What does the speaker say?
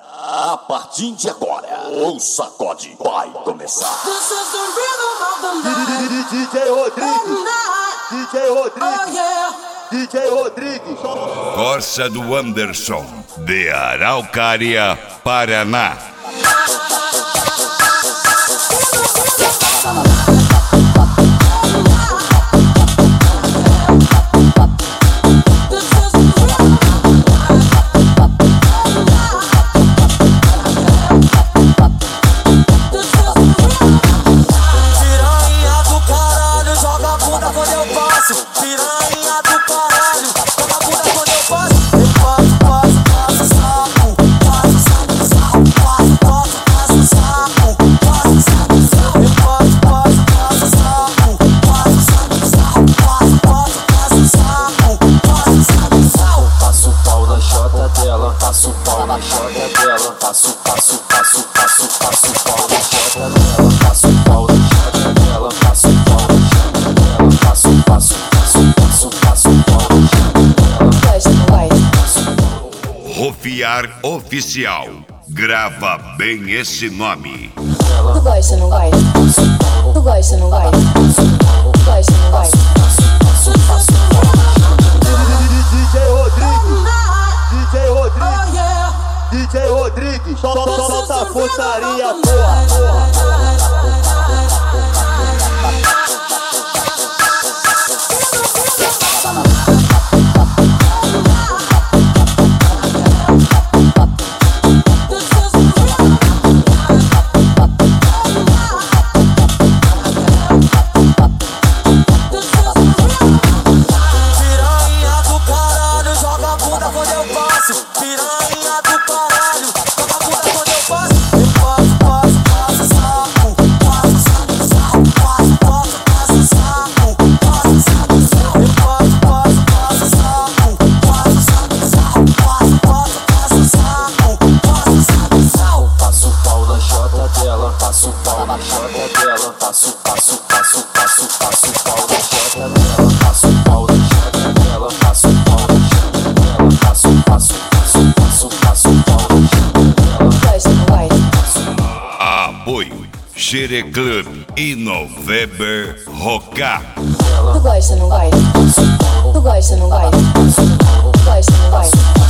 A partir de agora, o sacode vai começar. DJ Rodrigues, DJ Rodrigues, DJ Rodrigues. Corsa do Anderson, de Araucária, Paraná. Passo o pau na chota dela, passo o pau na chota dela, passo o pau na chota dela, passo o pau na chota dela, passo o pau na chota dela. Rufiar Oficial, grava bem esse nome. Tu gosta, não gosta? Tu gosta, não gosta? Tu gosta, não gosta? DJ Rodrigues, DJ Rodrigues, DJ Rodrigues, solta a putaria, porra. Passo o pau na chota dela, passo o pau na chota dela, passo o pau na chota dela, passo o pau na chota dela, passo o pau na chota dela. Apoio Xere Club e November Roca. Tu gosta, não gosta? Tu gosta, não gosta? Tu gosta, não gosta?